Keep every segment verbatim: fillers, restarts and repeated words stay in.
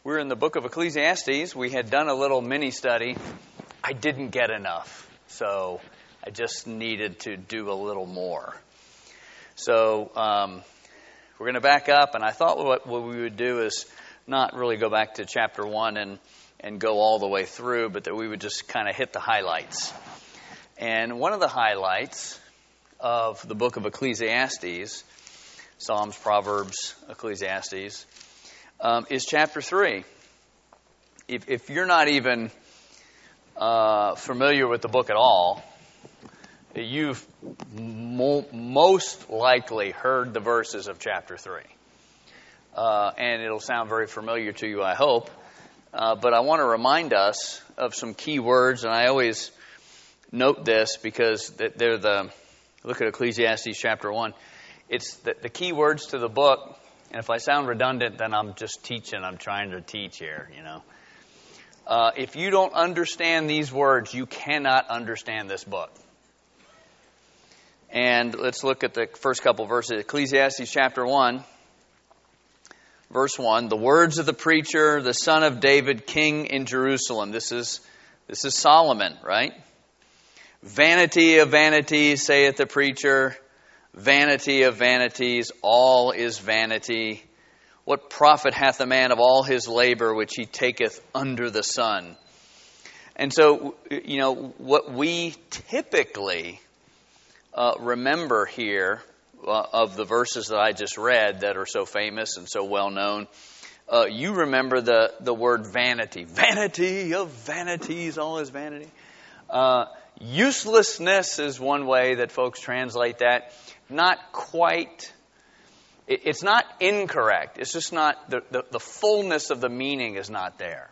We're in the book of Ecclesiastes. We had done a little mini study. I didn't get enough, so I just needed to do a little more. So um, we're going to back up, and I thought what, what we would do is not really go back to chapter one and, and go all the way through, but that we would just kind of hit the highlights. And one of the highlights of the book of Ecclesiastes, Psalms, Proverbs, Ecclesiastes, um, is chapter three. If, if you're not even uh, familiar with the book at all, you've mo- most likely heard the verses of chapter three. Uh, and it'll sound very familiar to you, I hope. Uh, but I want to remind us of some key words, and I always note this because they're the, look at Ecclesiastes chapter one. It's the, the key words to the book, and if I sound redundant, then I'm just teaching. I'm trying to teach here, you know. Uh, if you don't understand these words, you cannot understand this book. And let's look at the first couple verses. Ecclesiastes chapter one, verse one. The words of the preacher, the son of David, king in Jerusalem. This is this is Solomon, right? Vanity of vanities, saith the preacher. Vanity of vanities, all is vanity. What profit hath a man of all his labor which he taketh under the sun? And so, you know, what we typically uh, remember here uh, of the verses that I just read that are so famous and so well known, uh, you remember the, the word vanity. Vanity of vanities, all is vanity. Uh, uselessness is one way that folks translate that. Not quite, it's not incorrect. It's just not, the, the, the fullness of the meaning is not there.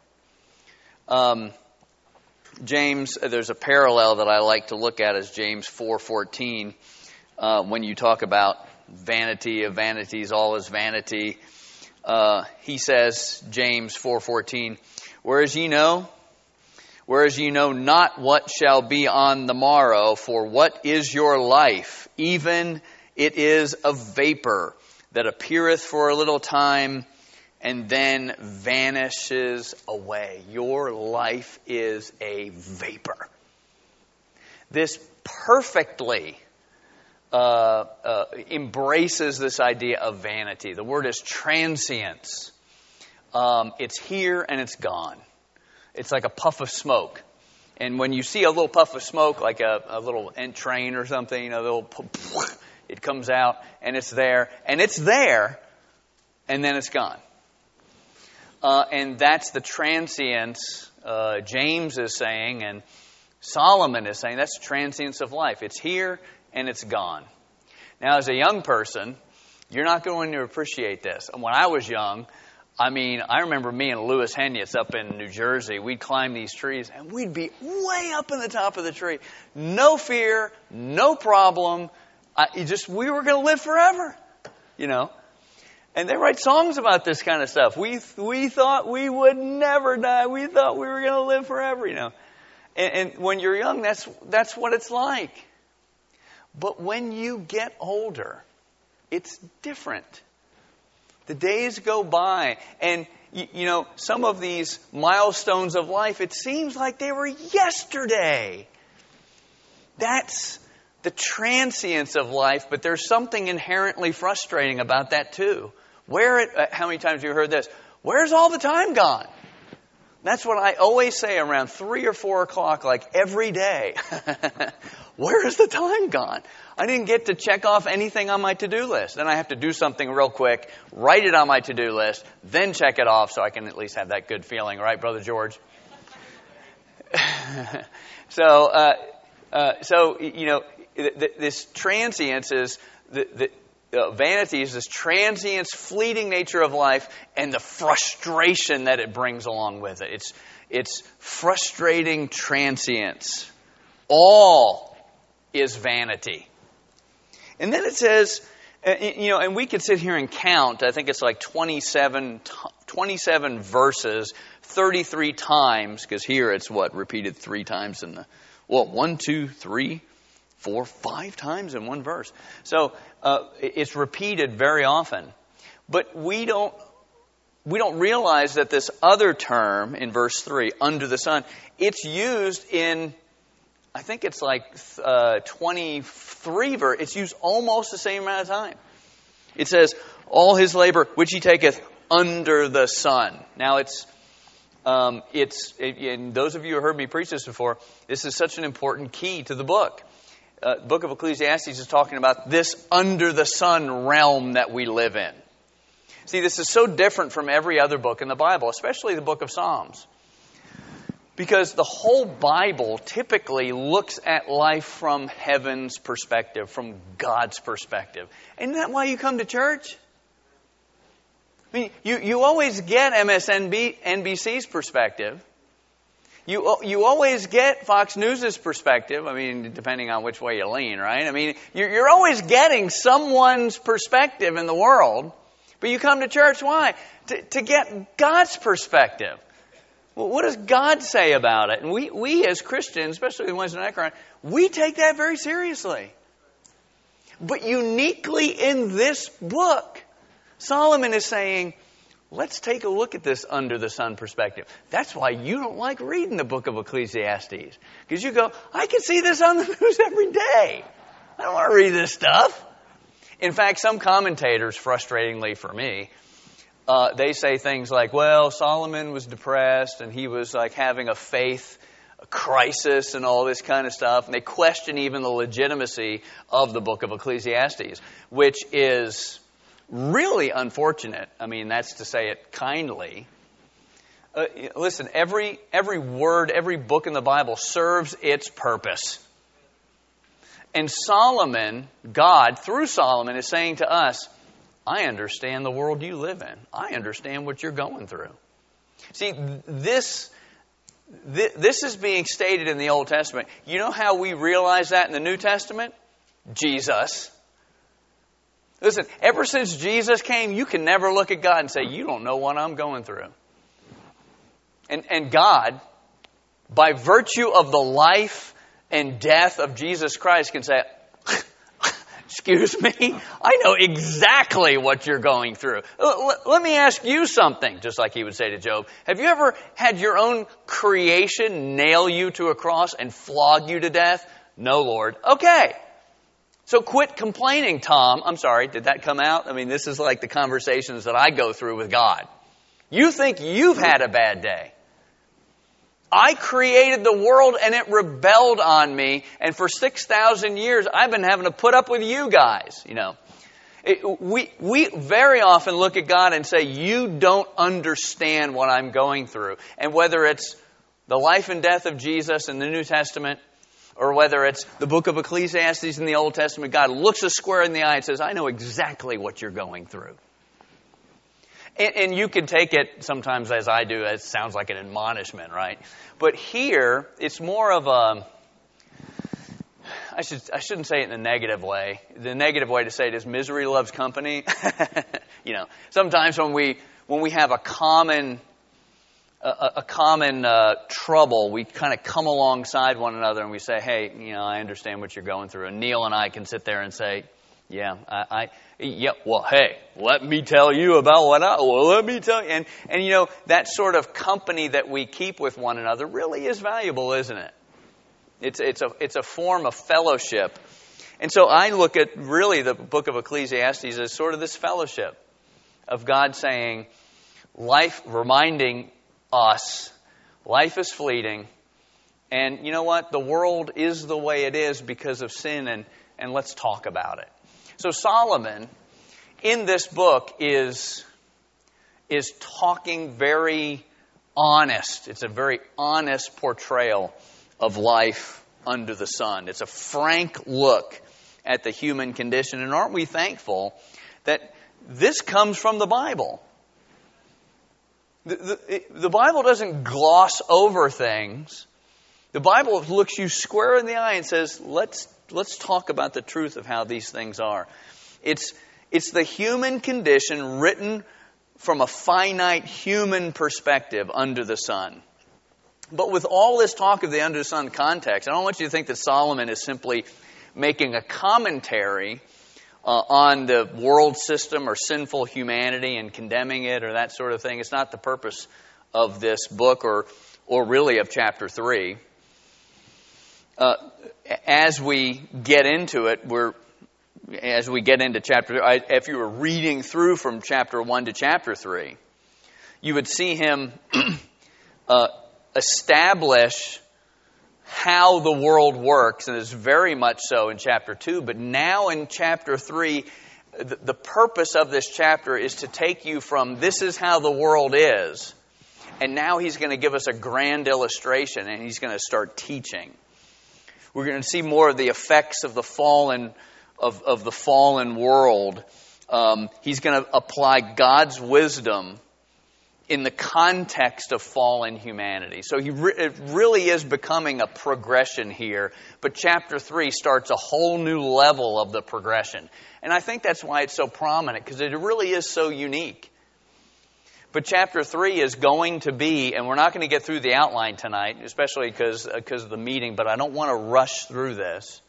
Um, James, there's a parallel that I like to look at as James four fourteen. Uh, when you talk about vanity of vanities, all is vanity. Uh, he says, James four fourteen, whereas ye know, whereas ye know not what shall be on the morrow, for what is your life? Even it is a vapor that appeareth for a little time and then vanishes away. Your life is a vapor. This perfectly uh, uh, embraces this idea of vanity. The word is transience. Um, it's here and it's gone. It's like a puff of smoke. And when you see a little puff of smoke, like a, a little train or something, you know, the little, it comes out and it's there. And it's there, and then it's gone. Uh, and that's the transience uh, James is saying, and Solomon is saying. That's the transience of life. It's here, and it's gone. Now, as a young person, you're not going to appreciate this. When I was young, I mean, I remember me and Louis Henyitz up in New Jersey. We'd climb these trees, and we'd be way up in the top of the tree. No fear, no problem. I, you just we were going to live forever, you know. And they write songs about this kind of stuff. We we thought we would never die. We thought we were going to live forever, you know. And, and when you're young, that's that's what it's like. But when you get older, it's different. The days go by, and, you, you know, some of these milestones of life, it seems like they were yesterday. That's the transience of life, but there's something inherently frustrating about that, too. Where it, uh, how many times have you heard this? Where's all the time gone? That's what I always say around three or four o'clock, like every day. Where is the time gone? I didn't get to check off anything on my to-do list. Then I have to do something real quick, write it on my to-do list, then check it off so I can at least have that good feeling. Right, Brother George? so, uh, uh, so you know, th- th- this transience is, the, the uh, vanity is this transience, fleeting nature of life and the frustration that it brings along with it. It's, it's frustrating transience. All is vanity. And then it says, you know, and we could sit here and count. I think it's like twenty-seven, twenty-seven verses, thirty-three times, because here it's what, repeated three times in the, well, one, two, three, four, five times in one verse. So uh, it's repeated very often. But we don't we don't realize that this other term in verse three, under the sun, it's used in, I think it's like uh, twenty-three verse. It's used almost the same amount of time. It says, all his labor, which he taketh under the sun. Now it's, um, it's, and those of you who heard me preach this before, this is such an important key to the book. Uh, the book of Ecclesiastes is talking about this under the sun realm that we live in. See, this is so different from every other book in the Bible, especially the book of Psalms. Because the whole Bible typically looks at life from heaven's perspective, from God's perspective. Isn't that why you come to church? I mean, you, you always get M S N B C's perspective. You you always get Fox News' perspective. I mean, depending on which way you lean, right? I mean, you're, you're always getting someone's perspective in the world. But you come to church, why? To, to get God's perspective. Well, what does God say about it? And we, we as Christians, especially the ones in Akron, we take that very seriously. But uniquely in this book, Solomon is saying, let's take a look at this under the sun perspective. That's why you don't like reading the book of Ecclesiastes. Because you go, I can see this on the news every day. I don't want to read this stuff. In fact, some commentators, frustratingly for me, uh, they say things like, well, Solomon was depressed and he was like having a faith crisis and all this kind of stuff. And they question even the legitimacy of the book of Ecclesiastes, which is really unfortunate. I mean, that's to say it kindly. Uh, listen, every every word, every book in the Bible serves its purpose. And Solomon, God, through Solomon, is saying to us, I understand the world you live in. I understand what you're going through. See, this, this, this is being stated in the Old Testament. You know how we realize that in the New Testament? Jesus. Listen, ever since Jesus came, you can never look at God and say, you don't know what I'm going through. And, and God, by virtue of the life and death of Jesus Christ, can say, excuse me, I know exactly what you're going through. Let me ask you something, just like he would say to Job. Have you ever had your own creation nail you to a cross and flog you to death? No, Lord. Okay. So quit complaining, Tom. I'm sorry, did that come out? I mean, this is like the conversations that I go through with God. You think you've had a bad day. I created the world and it rebelled on me. And for six thousand years, I've been having to put up with you guys, you know. It, we, we very often look at God and say, you don't understand what I'm going through. And whether it's the life and death of Jesus in the New Testament, or whether it's the book of Ecclesiastes in the Old Testament, God looks us square in the eye and says, I know exactly what you're going through. And, and you can take it sometimes, as I do, it sounds like an admonishment, right? But here, it's more of a, I should, I shouldn't say it in a negative way. The negative way to say it is misery loves company. You know, sometimes when we, when we have a common, a, a common uh, trouble, we kind of come alongside one another and we say, hey, you know, I understand what you're going through. And Neil and I can sit there and say, yeah, I, I yeah, well, hey, let me tell you about what I, well, let me tell you. And, and, you know, that sort of company that we keep with one another really is valuable, isn't it? It's, it's a, it's a form of fellowship. And so I look at really the book of Ecclesiastes as sort of this fellowship of God saying, life, reminding us, life is fleeting. And you know what? The world is the way it is because of sin, and, and let's talk about it. So Solomon, in this book, is, is talking very honest. It's a very honest portrayal of life under the sun. It's a frank look at the human condition. And aren't we thankful that this comes from the Bible? The, the, the Bible doesn't gloss over things. The Bible looks you square in the eye and says, let's Let's talk about the truth of how these things are. It's, it's the human condition written from a finite human perspective under the sun. But with all this talk of the under the sun context, I don't want you to think that Solomon is simply making a commentary uh, on the world system or sinful humanity and condemning it or that sort of thing. It's not the purpose of this book or, or really of chapter three. Uh, as we get into it, we're as we get into chapter three, I, if you were reading through from chapter one to chapter three, you would see him uh, establish how the world works, and it's very much so in chapter two. But now in chapter three, the, the purpose of this chapter is to take you from this is how the world is, and now he's going to give us a grand illustration, and he's going to start teaching. We're going to see more of the effects of the fallen of, of the fallen world. Um, he's going to apply God's wisdom in the context of fallen humanity. So he re- it really is becoming a progression here. But chapter three starts a whole new level of the progression. And I think that's why it's so prominent, because it really is so unique. But chapter three is going to be, and we're not going to get through the outline tonight, especially because because of the meeting, but I don't want to rush through this.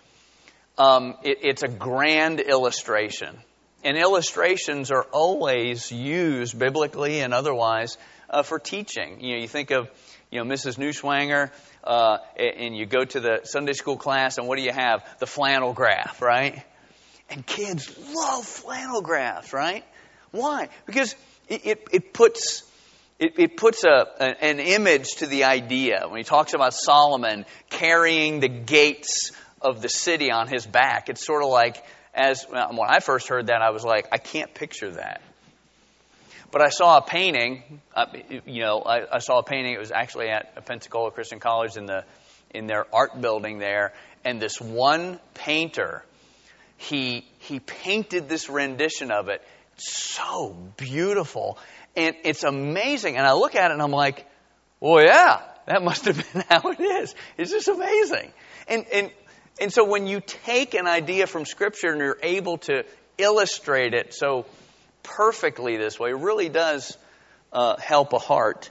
Um, it, it's a grand illustration. And illustrations are always used, biblically and otherwise, uh, for teaching. You know, you think of, you know, Missus Newswanger, uh, and you go to the Sunday school class, and what do you have? The flannel graph, right? And kids love flannel graphs, right? Why? Because it, it, it puts it, it puts a, a an image to the idea. When he talks about Solomon carrying the gates of the city on his back, it's sort of like, as when I first heard that, I was like, I can't picture that. But I saw a painting, uh, you know, I, I saw a painting. It was actually at Pensacola Christian College in the in their art building there, and this one painter, he he painted this rendition of it. So beautiful. And it's amazing. And I look at it and I'm like, well, yeah, that must have been how it is. It's just amazing. And and and so when you take an idea from Scripture and you're able to illustrate it so perfectly this way, it really does uh, help a heart.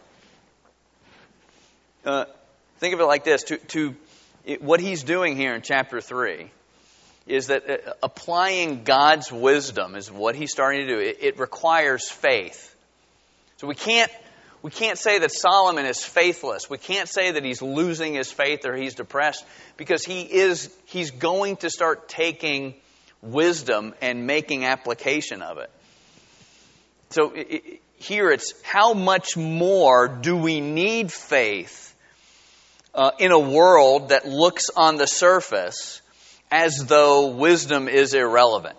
Uh, think of it like this. To, to it, what he's doing here in chapter three is that uh, applying God's wisdom is what he's starting to do. It, it requires faith. So we can't we can't say that Solomon is faithless. We can't say that he's losing his faith or he's depressed, because he is he's going to start taking wisdom and making application of it. So it, it, here it's, how much more do we need faith uh, in a world that looks on the surface as though wisdom is irrelevant?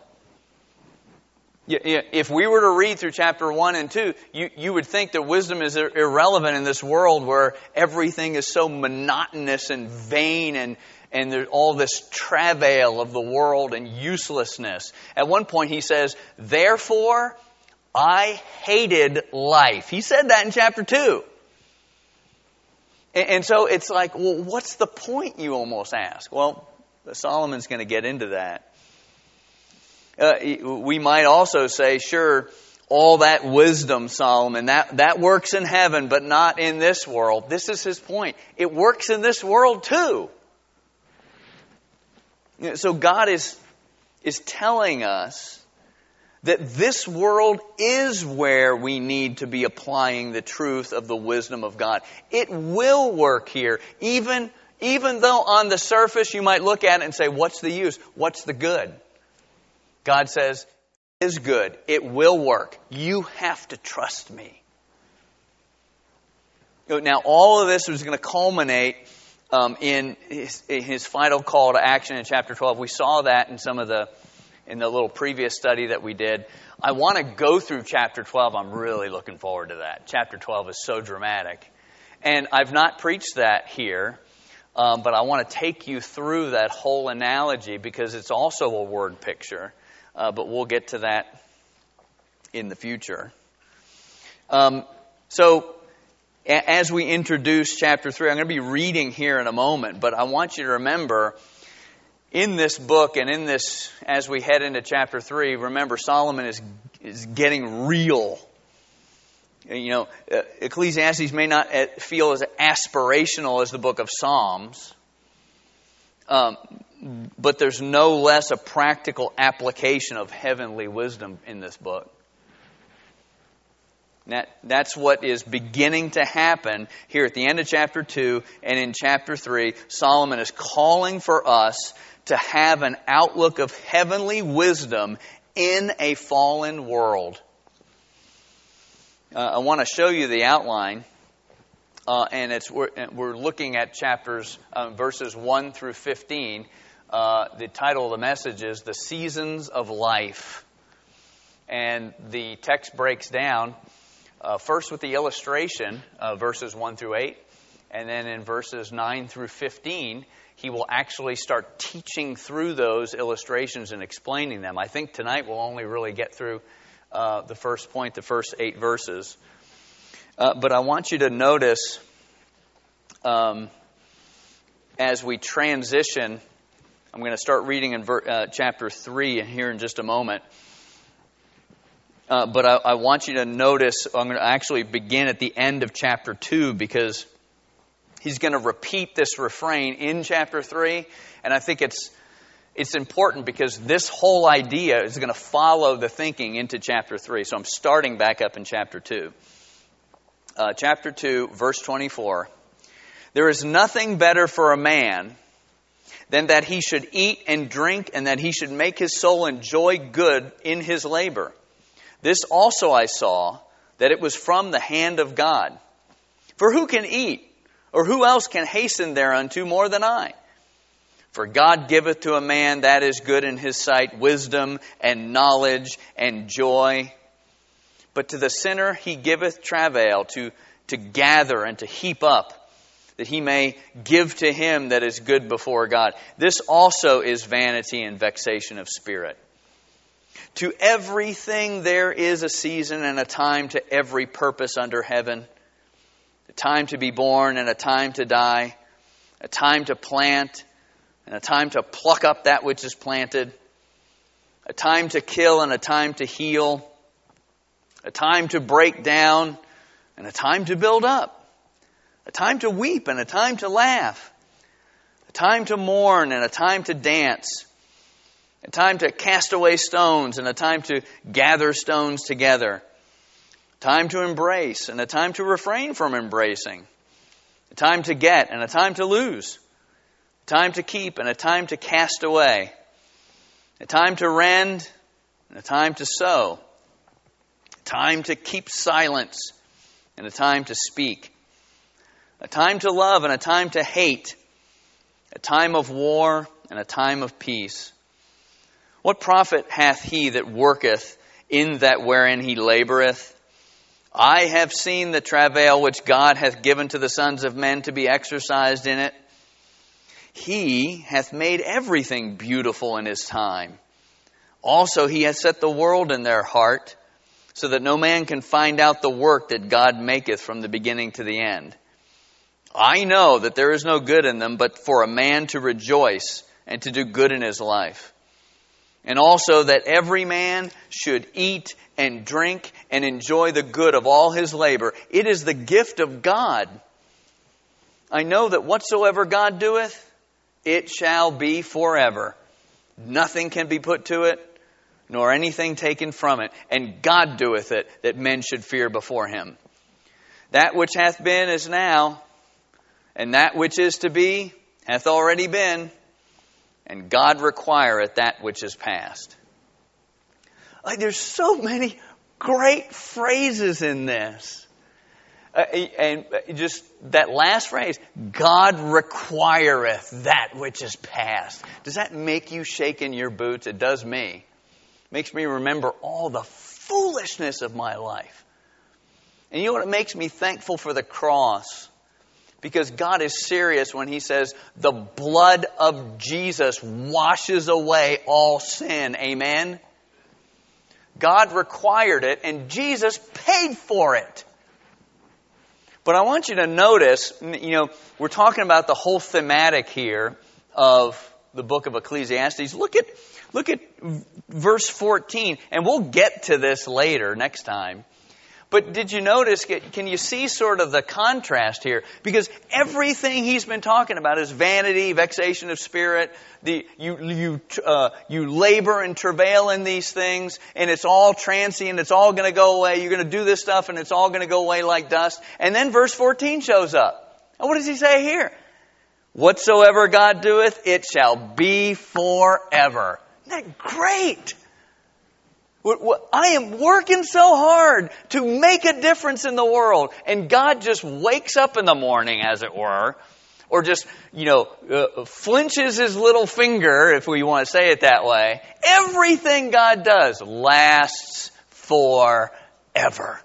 If we were to read through chapter one and two, you, you would think that wisdom is irrelevant in this world where everything is so monotonous and vain, and, and there's all this travail of the world and uselessness. At one point he says, therefore I hated life. He said that in chapter two. And, and so it's like, well, what's the point, you almost ask? Well, Solomon's going to get into that. Uh, we might also say, sure, all that wisdom, Solomon, that, that works in heaven, but not in this world. This is his point. It works in this world too. So God is, is telling us that this world is where we need to be applying the truth of the wisdom of God. It will work here, even, even though on the surface you might look at it and say, what's the use? What's the good? God says, it is good. It will work. You have to trust me. Now, all of this is going to culminate um, in, his, in his final call to action in chapter twelve. We saw that in some of the in the little previous study that we did. I want to go through chapter twelve. I'm really looking forward to that. Chapter twelve is so dramatic. And I've not preached that here, um, but I want to take you through that whole analogy because it's also a word picture. Uh, but we'll get to that in the future. Um, so, a- as we introduce chapter three, I'm going to be reading here in a moment, but I want you to remember, in this book and in this, as we head into chapter three, remember Solomon is is getting real. You know, uh, Ecclesiastes may not feel as aspirational as the book of Psalms, um, but there's no less a practical application of heavenly wisdom in this book. That, that's what is beginning to happen here at the end of chapter two and in chapter three. Solomon is calling for us to have an outlook of heavenly wisdom in a fallen world. Uh, I want to show you the outline, uh, and it's we're, we're looking at chapters uh, verses one through fifteen. Uh, the title of the message is "The Seasons of Life," and the text breaks down uh, first with the illustration, uh, verses one through eight, and then in verses nine through fifteen. He will actually start teaching through those illustrations and explaining them. I think tonight we'll only really get through uh, the first point, the first eight verses. Uh, but I want you to notice um, as we transition, I'm going to start reading in ver- uh, chapter three here in just a moment. Uh, but I, I want you to notice, I'm going to actually begin at the end of chapter two, because he's going to repeat this refrain in chapter three, and I think it's it's important because this whole idea is going to follow the thinking into chapter three. So I'm starting back up in chapter two. Uh, chapter two, verse twenty-four. There is nothing better for a man than that he should eat and drink, and that he should make his soul enjoy good in his labor. This also I saw, that it was from the hand of God. For who can eat? Or who else can hasten thereunto more than I? For God giveth to a man that is good in his sight wisdom and knowledge and joy. But to the sinner he giveth travail to, to gather and to heap up, that he may give to him that is good before God. This also is vanity and vexation of spirit. To everything there is a season and a time to every purpose under heaven. A time to be born and a time to die, a time to plant and a time to pluck up that which is planted, a time to kill and a time to heal, a time to break down and a time to build up, a time to weep and a time to laugh, a time to mourn and a time to dance, a time to cast away stones and a time to gather stones together, time to embrace and a time to refrain from embracing. A time to get and a time to lose. A time to keep and a time to cast away. A time to rend and a time to sow. A time to keep silence and a time to speak. A time to love and a time to hate. A time of war and a time of peace. What profit hath he that worketh in that wherein he laboureth? I have seen the travail which God hath given to the sons of men to be exercised in it. He hath made everything beautiful in his time. Also he hath set the world in their heart, so that no man can find out the work that God maketh from the beginning to the end. I know that there is no good in them, but for a man to rejoice and to do good in his life. And also that every man should eat and drink and enjoy the good of all his labor. It is the gift of God. I know that whatsoever God doeth, it shall be forever. Nothing can be put to it, nor anything taken from it. And God doeth it, that men should fear before him. That which hath been is now, and that which is to be hath already been, and God requireth that which is past. Like, there's so many great phrases in this. Uh, and just that last phrase, God requireth that which is past. Does that make you shake in your boots? It does me. It makes me remember all the foolishness of my life. And you know what? It makes me thankful for the cross. Because God is serious when he says, the blood of Jesus washes away all sin. Amen? God required it, and Jesus paid for it. But I want you to notice, you know, we're talking about the whole thematic here of the book of Ecclesiastes. Look at, look at verse fourteen, and we'll get to this later next time. But did you notice, can you see sort of the contrast here? Because everything he's been talking about is vanity, vexation of spirit, the, you, you, uh, you labor and travail in these things, and it's all transient, it's all going to go away, you're going to do this stuff and it's all going to go away like dust. And then verse fourteen shows up. And what does he say here? Whatsoever God doeth, it shall be forever. Isn't that great? I am working so hard to make a difference in the world, and God just wakes up in the morning, as it were, or just, you know, uh, flinches his little finger, if we want to say it that way. Everything God does lasts forever.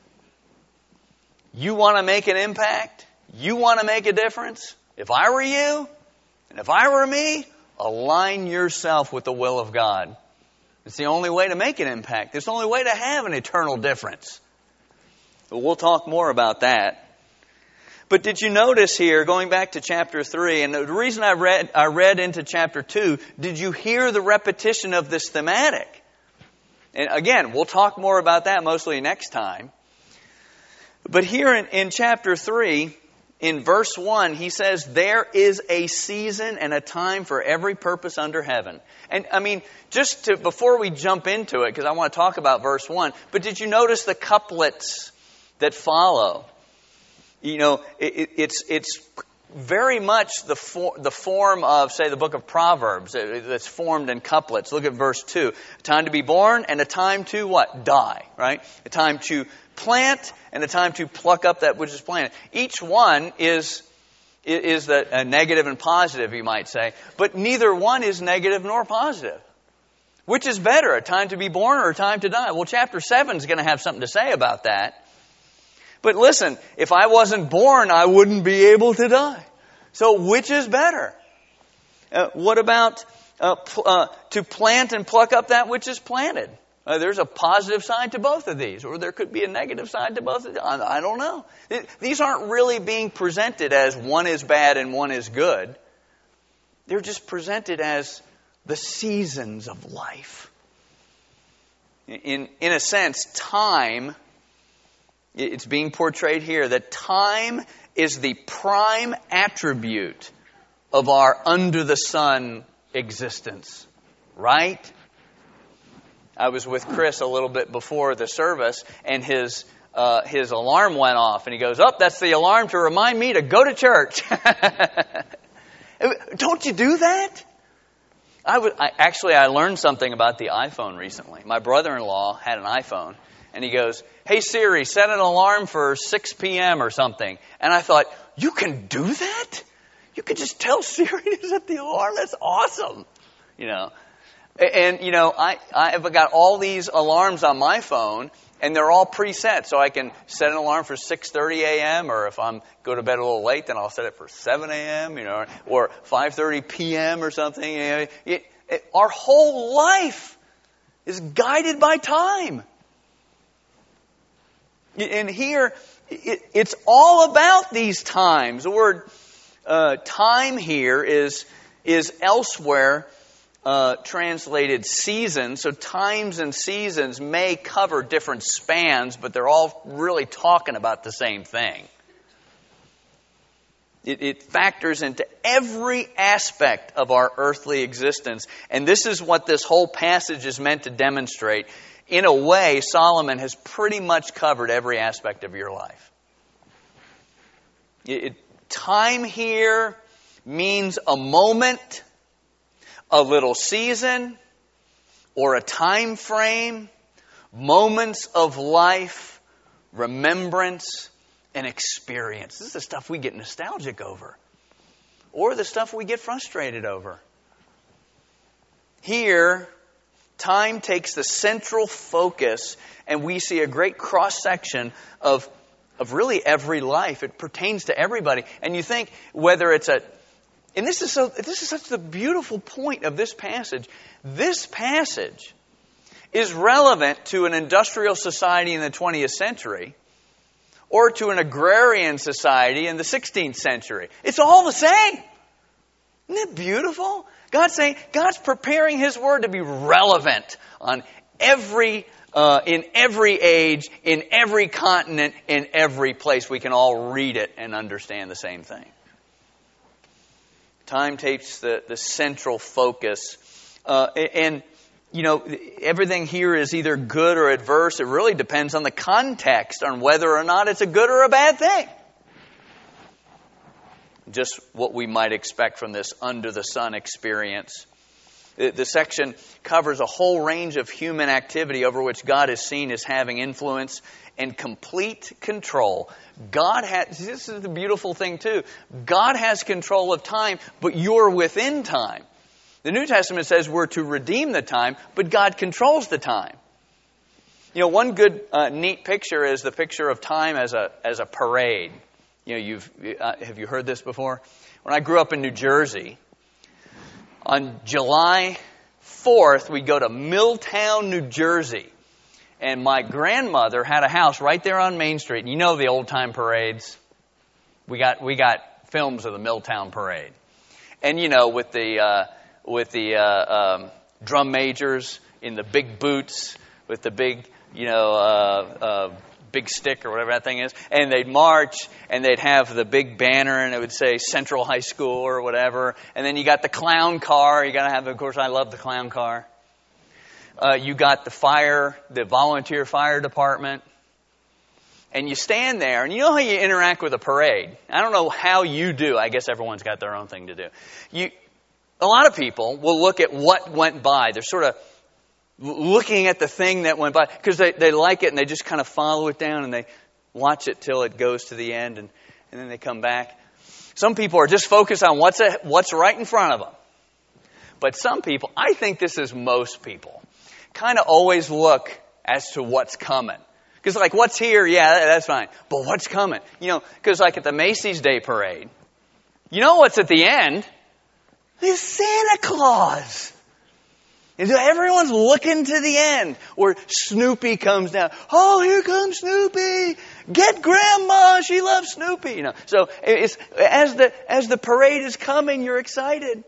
You want to make an impact? You want to make a difference? If I were you, and if I were me, align yourself with the will of God. It's the only way to make an impact. It's the only way to have an eternal difference. But we'll talk more about that. But did you notice here, going back to chapter three, and the reason I read I read into chapter two, did you hear the repetition of this thematic? And again, we'll talk more about that mostly next time. But here in, in chapter three, in verse one, he says, there is a season and a time for every purpose under heaven. And I mean, just to, before we jump into it, because I want to talk about verse one, but did you notice the couplets that follow? You know, it, it's it's very much the for, the form of, say, the book of Proverbs that's formed in couplets. Look at verse two. A time to be born and a time to what? Die, right? A time to plant and a time to pluck up that which is planted. Each one is is the, a negative and positive, you might say. But neither one is negative nor positive. Which is better, a time to be born or a time to die? Well, chapter seven is going to have something to say about that. But listen, if I wasn't born, I wouldn't be able to die. So which is better? Uh, what about uh, pl- uh, to plant and pluck up that which is planted? Uh, there's a positive side to both of these, or there could be a negative side to both of these. I, I don't know. It, these aren't really being presented as one is bad and one is good. They're just presented as the seasons of life. In, in a sense, time, it's being portrayed here that time is the prime attribute of our under-the-sun existence. Right? I was with Chris a little bit before the service, and his uh, his alarm went off. And he goes, oh, that's the alarm to remind me to go to church. Don't you do that? I would, I, actually, I learned something about the iPhone recently. My brother-in-law had an iPhone, and he goes, hey, Siri, set an alarm for six p.m. or something. And I thought, you can do that? You can just tell Siri to set the alarm? That's awesome. You know. And, you know, I, I've got all these alarms on my phone, and they're all preset. So I can set an alarm for six thirty a.m., or if I'm go to bed a little late, then I'll set it for seven a.m., you know, or five thirty p.m. or something. You know, it, it, our whole life is guided by time. And here, it, it's all about these times. The word uh, time here is is elsewhere Uh, translated seasons. So times and seasons may cover different spans, but they're all really talking about the same thing. It, it factors into every aspect of our earthly existence. And this is what this whole passage is meant to demonstrate. In a way, Solomon has pretty much covered every aspect of your life. It, it, time here means a moment, a little season, or a time frame, moments of life, remembrance, and experience. This is the stuff we get nostalgic over, or the stuff we get frustrated over. Here, time takes the central focus, and we see a great cross-section of, of really every life. It pertains to everybody. And you think, whether it's a And this is so. This is such the beautiful point of this passage. This passage is relevant to an industrial society in the twentieth century or to an agrarian society in the sixteenth century. It's all the same. Isn't it beautiful? God's saying, God's preparing His Word to be relevant on every Uh, in every age, in every continent, in every place. We can all read it and understand the same thing. Time takes the, the central focus. Uh, and, you know, everything here is either good or adverse. It really depends on the context, on whether or not it's a good or a bad thing. Just what we might expect from this under-the-sun experience. The section covers a whole range of human activity over which God is seen as having influence and complete control. God has, this is the beautiful thing too, God has control of time, but you're within time. The New Testament says we're to redeem the time, but God controls the time. You know, one good, uh, neat picture is the picture of time as a as a parade. You know, you've uh, have you heard this before? When I grew up in New Jersey, on July fourth, we go to Milltown, New Jersey. And my grandmother had a house right there on Main Street. You know the old-time parades. We got we got films of the Milltown Parade. And, you know, with the uh, with the uh, um, drum majors in the big boots, with the big, you know, uh, uh, big stick or whatever that thing is. And they'd march, and they'd have the big banner, and it would say Central High School or whatever. And then you got the clown car. You got to have, of course, I love the clown car. Uh, you got the fire, the volunteer fire department. And you stand there, and you know how you interact with a parade. I don't know how you do. I guess everyone's got their own thing to do. You, a lot of people will look at what went by. They're sort of looking at the thing that went by because they, they like it, and they just kind of follow it down, and they watch it till it goes to the end, and, and then they come back. Some people are just focused on what's a, what's right in front of them. But some people, I think this is most people, kind of always look as to what's coming. Because like, what's here, yeah, that's fine. But what's coming? You know, because like at the Macy's Day Parade, you know what's at the end? It's Santa Claus. And so everyone's looking to the end where Snoopy comes down. Oh, here comes Snoopy. Get Grandma. She loves Snoopy. You know, so it's, as the as the parade is coming, you're excited.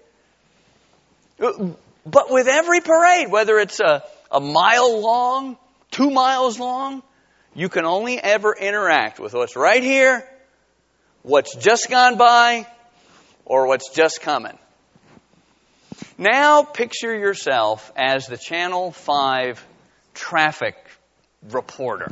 But with every parade, whether it's a, a mile long, two miles long, you can only ever interact with what's right here, what's just gone by, or what's just coming. Now picture yourself as the Channel five traffic reporter.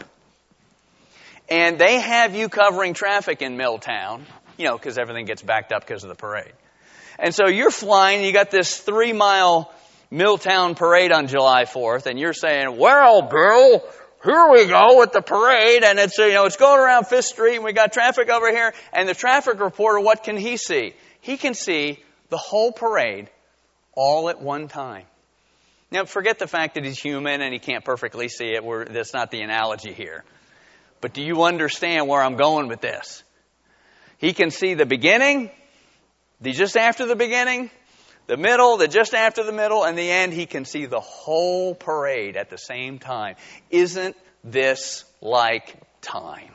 And they have you covering traffic in Milltown, you know, because everything gets backed up because of the parade. And so you're flying, you got this three-mile Milltown parade on July fourth, and you're saying, well, Bill, here we go with the parade, and it's, you know, it's going around Fifth Street, and we got traffic over here, and the traffic reporter, what can he see? He can see the whole parade all at one time. Now, forget the fact that he's human and he can't perfectly see it. We're, that's not the analogy here. But do you understand where I'm going with this? He can see the beginning, the just after the beginning, the middle, the just after the middle, and the end. He can see the whole parade at the same time. Isn't this like time?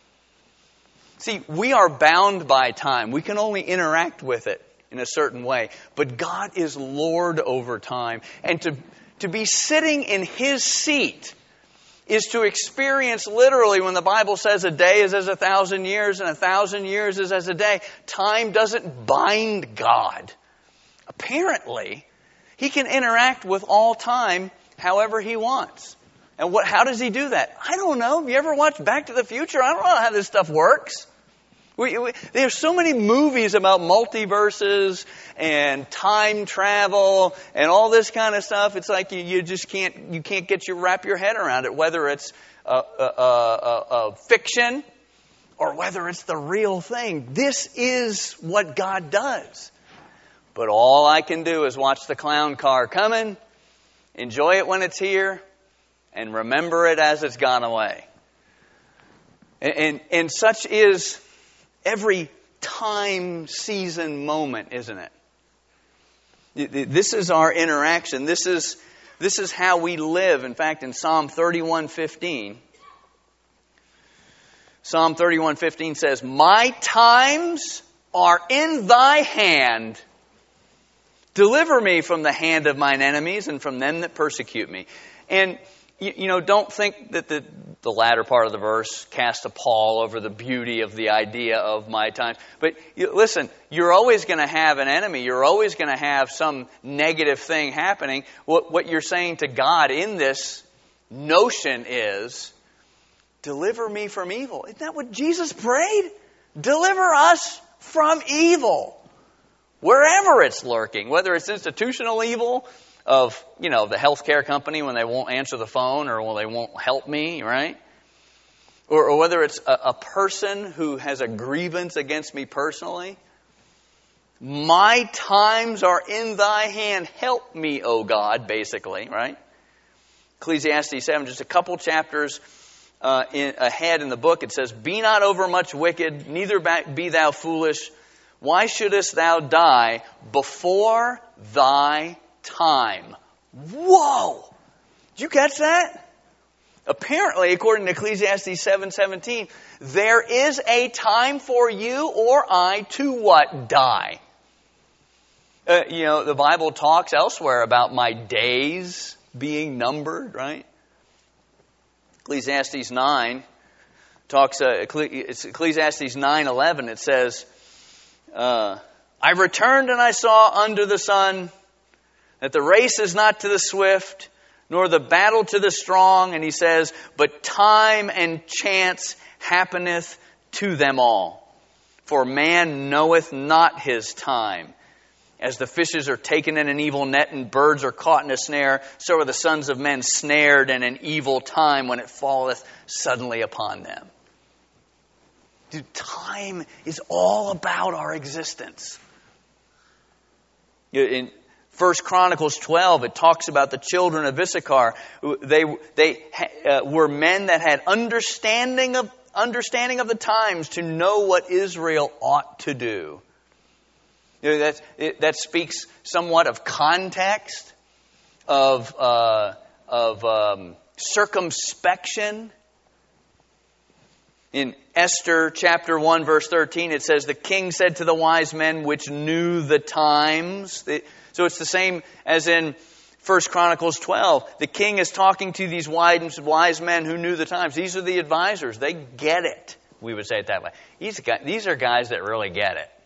See, we are bound by time. We can only interact with it in a certain way. But God is Lord over time. And to, to be sitting in His seat is to experience literally when the Bible says a day is as a thousand years and a thousand years is as a day. Time doesn't bind God. Apparently, He can interact with all time however He wants. And what? How does He do that? I don't know. Have you ever watched Back to the Future? I don't know how this stuff works. We, we, there's so many movies about multiverses and time travel and all this kind of stuff. It's like you, you just can't you can't get your wrap your head around it, whether it's a, a, a, a fiction or whether it's the real thing. This is what God does. But all I can do is watch the clown car coming, enjoy it when it's here, and remember it as it's gone away. And, and, and such is every time, season, moment, isn't it? This is our interaction. This is, this is how we live. In fact, in Psalm thirty-one fifteen, Psalm thirty-one fifteen says, my times are in thy hand. Deliver me from the hand of mine enemies and from them that persecute me. And you, you know, don't think that the, the latter part of the verse casts a pall over the beauty of the idea of my time. But you, listen, you're always going to have an enemy. You're always going to have some negative thing happening. What, what you're saying to God in this notion is, deliver me from evil. Isn't that what Jesus prayed? Deliver us from evil. Wherever it's lurking, whether it's institutional evil of, you know, the healthcare company when they won't answer the phone or when they won't help me, right? Or, or whether it's a, a person who has a grievance against me personally. My times are in thy hand. Help me, O God, basically, right? Ecclesiastes seven, just a couple chapters uh, in, ahead in the book, it says, be not overmuch wicked, neither be thou foolish. Why shouldest thou die before thy time? Whoa! Did you catch that? Apparently, according to Ecclesiastes seven seventeen, there is a time for you or I to what? Die. Uh, you know, the Bible talks elsewhere about my days being numbered, right? Ecclesiastes nine talks, uh, it's Ecclesiastes nine eleven, it says, uh, I returned and I saw under the sun that the race is not to the swift, nor the battle to the strong, and he says, but time and chance happeneth to them all. For man knoweth not his time. As the fishes are taken in an evil net and birds are caught in a snare, so are the sons of men snared in an evil time when it falleth suddenly upon them. Dude, time is all about our existence. In First Chronicles twelve, it talks about the children of Issachar. They they uh, were men that had understanding of understanding of the times to know what Israel ought to do. You know, that it, that speaks somewhat of context, of uh, of um, circumspection. In Esther chapter one, verse thirteen, it says, the king said to the wise men which knew the times. So it's the same as in First Chronicles twelve. The king is talking to these wise men who knew the times. These are the advisors. They get it. We would say it that way. These are guys that really get it.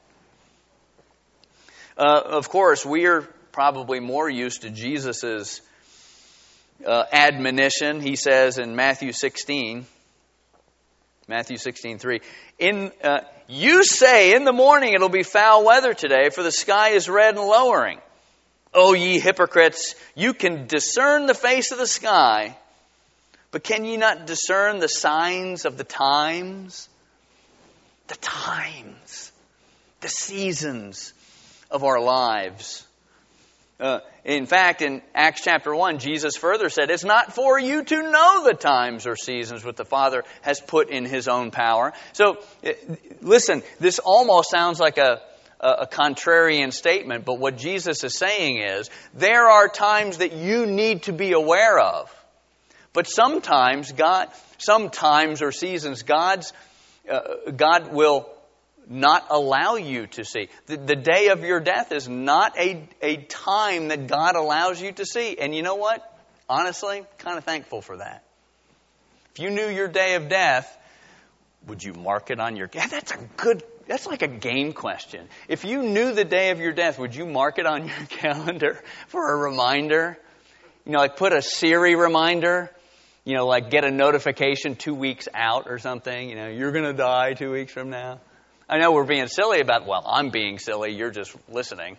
Uh, of course, we are probably more used to Jesus's uh, admonition. He says in Matthew sixteen, Matthew sixteen three, in, uh, you say in the morning it'll be foul weather today, for the sky is red and lowering. O ye hypocrites, you can discern the face of the sky, but can ye not discern the signs of the times? The times, the seasons of our lives. Uh, in fact, in Acts chapter one, Jesus further said, it's not for you to know the times or seasons what the Father has put in His own power. So, listen, this almost sounds like a, a contrarian statement, but what Jesus is saying is, there are times that you need to be aware of. But sometimes, God, sometimes or seasons, God's, uh, God will not allow you to see. The, the day of your death is not a, a time that God allows you to see. And you know what? Honestly, kind of thankful for that. If you knew your day of death, would you mark it on your... That's a good... That's like a game question. If you knew the day of your death, would you mark it on your calendar for a reminder? You know, like put a Siri reminder. You know, like get a notification two weeks out or something. You know, you're going to die two weeks from now. I know we're being silly about, well, I'm being silly, you're just listening.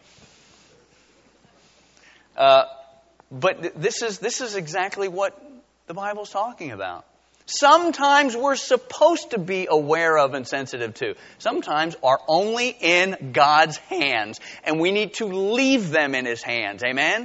Uh, but th- this is this is exactly what the Bible's talking about. Sometimes we're supposed to be aware of and sensitive to. Sometimes are only in God's hands, and we need to leave them in His hands. Amen?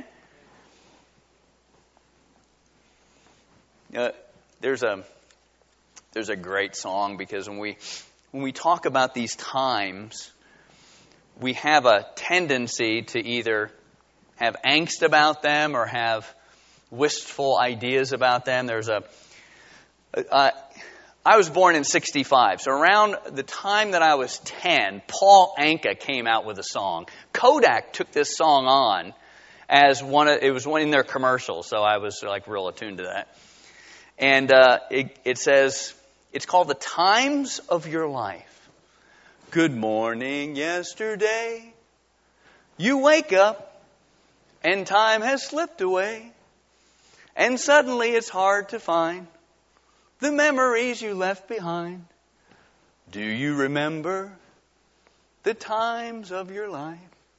Uh, there's a there's a great song, because when we When we talk about these times, we have a tendency to either have angst about them or have wistful ideas about them. There's a, uh, I was born in sixty-five, so around the time that I was ten, Paul Anka came out with a song. Kodak took this song on as one of, it was one in their commercials, so I was like real attuned to that. And uh, it, it says, it's called The Times of Your Life. Good morning, yesterday. You wake up and time has slipped away. And suddenly it's hard to find the memories you left behind. Do you remember the times of your life?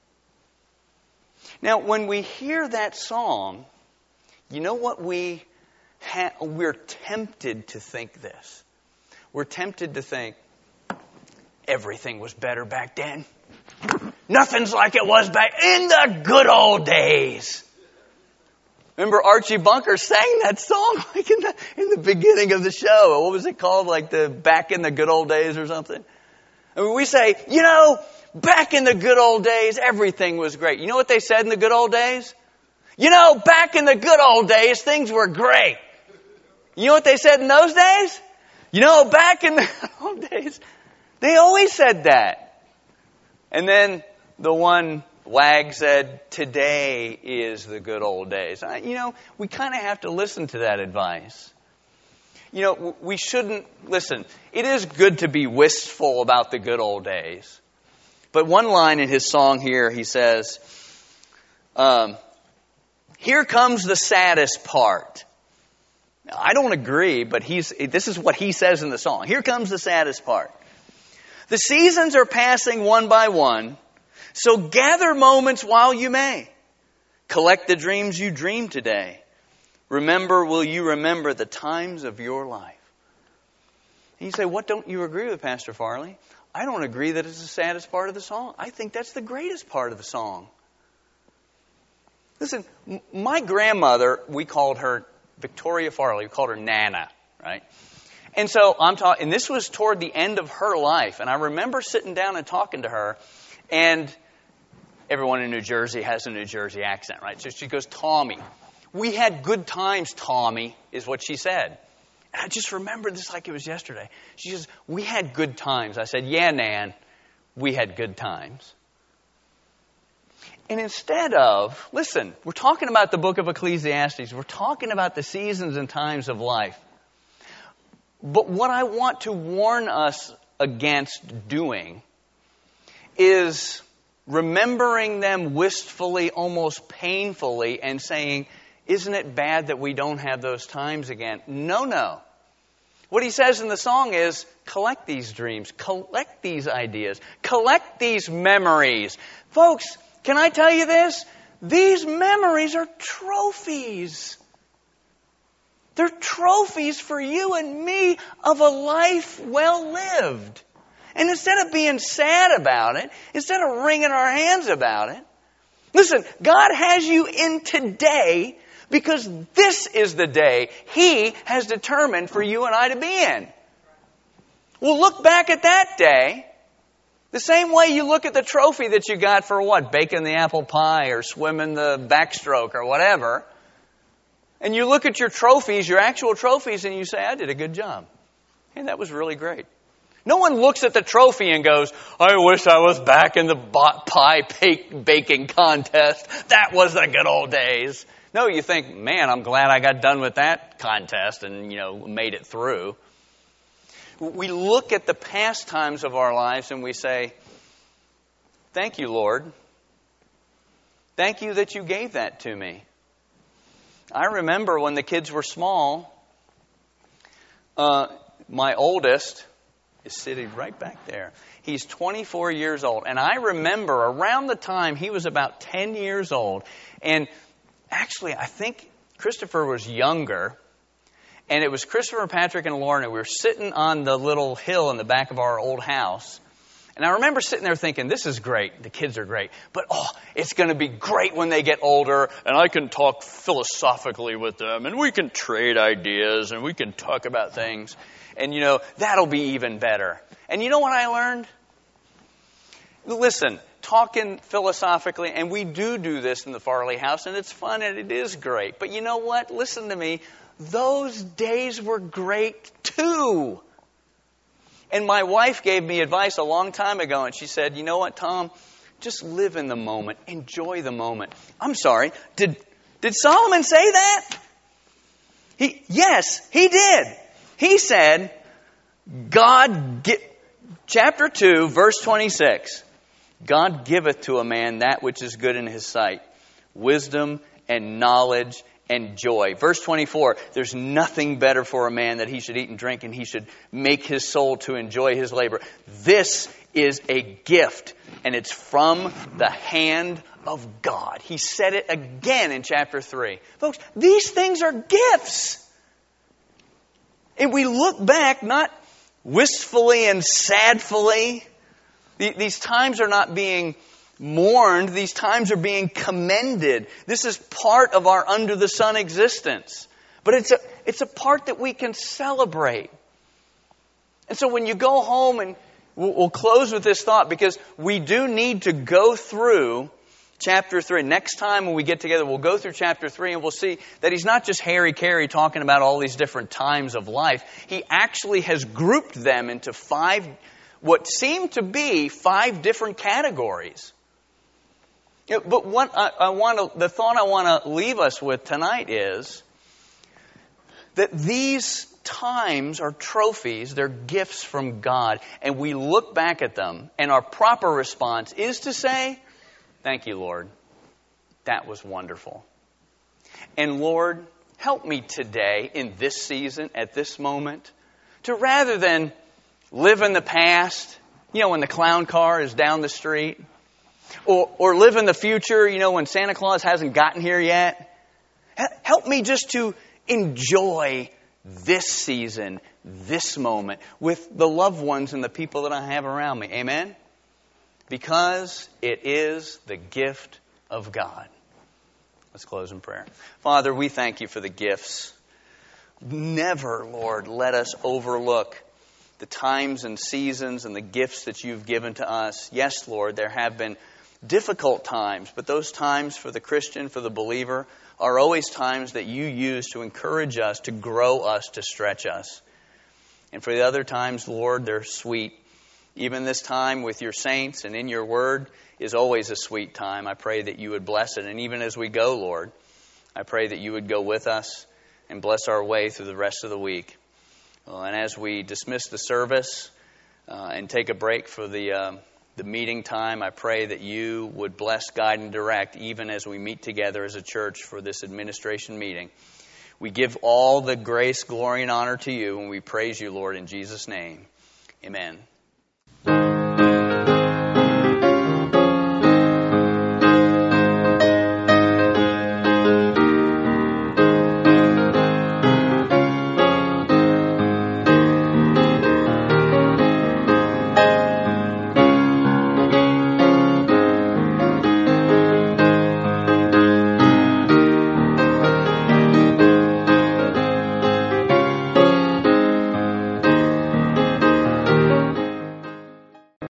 Now, when we hear that song, you know what we ha- we're tempted to think this. We're tempted to think, everything was better back then. Nothing's like it was back in the good old days. Remember Archie Bunker sang that song like in the in the beginning of the show. What was it called? Like the Back in the Good Old Days or something? I mean, we say, you know, back in the good old days, everything was great. You know what they said in the good old days? You know, back in the good old days, things were great. You know what they said in those days? You know, back in the good old days, they always said that. And then the one wag said, today is the good old days. I, you know, we kind of have to listen to that advice. You know, we shouldn't, listen, it is good to be wistful about the good old days. But one line in his song here, he says, um, here comes the saddest part. Now, I don't agree, but he's, this is what he says in the song. Here comes the saddest part. The seasons are passing one by one, so gather moments while you may. Collect the dreams you dreamed today. Remember, will you remember the times of your life? And you say, what don't you agree with, Pastor Farley? I don't agree that it's the saddest part of the song. I think that's the greatest part of the song. Listen, my grandmother, we called her Victoria Farley. We called her Nana, right? And so I'm talking, and this was toward the end of her life. And I remember sitting down and talking to her, and everyone in New Jersey has a New Jersey accent, right? So she goes, Tommy. We had good times, Tommy, is what she said. And I just remember this like it was yesterday. She says, we had good times. I said, yeah, Nan, we had good times. And instead of, listen, we're talking about the book of Ecclesiastes. We're talking about the seasons and times of life. But what I want to warn us against doing is remembering them wistfully, almost painfully, and saying, isn't it bad that we don't have those times again? No, no. What he says in the song is, collect these dreams, collect these ideas, collect these memories. Folks, can I tell you this? These memories are trophies. They're trophies for you and me of a life well lived. And instead of being sad about it, instead of wringing our hands about it, listen, God has you in today because this is the day He has determined for you and I to be in. We'll look back at that day the same way you look at the trophy that you got for what? Baking the apple pie or swimming the backstroke or whatever. And you look at your trophies, your actual trophies, and you say, I did a good job. And that was really great. No one looks at the trophy and goes, I wish I was back in the pie baking contest. That was the good old days. No, you think, man, I'm glad I got done with that contest and, you know, made it through. We look at the past times of our lives and we say, thank you, Lord. Thank you that you gave that to me. I remember when the kids were small, uh, my oldest is sitting right back there. He's twenty-four years old. And I remember around the time he was about ten years old. And actually, I think Christopher was younger. And it was Christopher, Patrick, and Lauren. And we were sitting on the little hill in the back of our old house. And I remember sitting there thinking, this is great. The kids are great. But, oh, it's going to be great when they get older. And I can talk philosophically with them. And we can trade ideas. And we can talk about things. And, you know, that'll be even better. And you know what I learned? Listen, talking philosophically, and we do do this in the Farley house, and it's fun and it is great. But you know what? Listen to me. Those days were great too. And my wife gave me advice a long time ago, and she said, you know what, Tom? Just live in the moment. Enjoy the moment. I'm sorry. Did, did Solomon say that? He, yes, he did. He said, God, gi- chapter two, verse twenty-six, God giveth to a man that which is good in his sight, wisdom and knowledge and joy. Verse twenty-four, there's nothing better for a man that he should eat and drink, and he should make his soul to enjoy his labor. This is a gift, and it's from the hand of God. He said it again in chapter three. Folks, these things are gifts. And we look back not wistfully and sadfully. These times are not being mourned. These times are being commended. This is part of our under the sun existence. But it's a, it's a part that we can celebrate. And so when you go home, and we'll, we'll close with this thought, because we do need to go through chapter three. Next time when we get together, we'll go through chapter three, and we'll see that he's not just Harry Carey talking about all these different times of life. He actually has grouped them into five, what seem to be five different categories. You know, but what I, I want to, the thought I want to leave us with tonight is that these times are trophies, they're gifts from God, and we look back at them, and our proper response is to say, thank you, Lord. That was wonderful. And Lord, help me today in this season, at this moment, to rather than live in the past, you know, when the clown car is down the street, or, or live in the future, you know, when Santa Claus hasn't gotten here yet. Help me just to enjoy this season, this moment, with the loved ones and the people that I have around me. Amen? Because it is the gift of God. Let's close in prayer. Father, we thank you for the gifts. Never, Lord, let us overlook the times and seasons and the gifts that you've given to us. Yes, Lord, there have been difficult times, but those times for the Christian, for the believer, are always times that you use to encourage us, to grow us, to stretch us. And for the other times, Lord, they're sweet. Even this time with your saints and in your word is always a sweet time. I pray that you would bless it. And even as we go, Lord, I pray that you would go with us and bless our way through the rest of the week. Well, and as we dismiss the service uh, and take a break for the uh, the meeting time, I pray that you would bless, guide, and direct even as we meet together as a church for this administration meeting. We give all the grace, glory, and honor to you, and we praise you, Lord, in Jesus' name. Amen.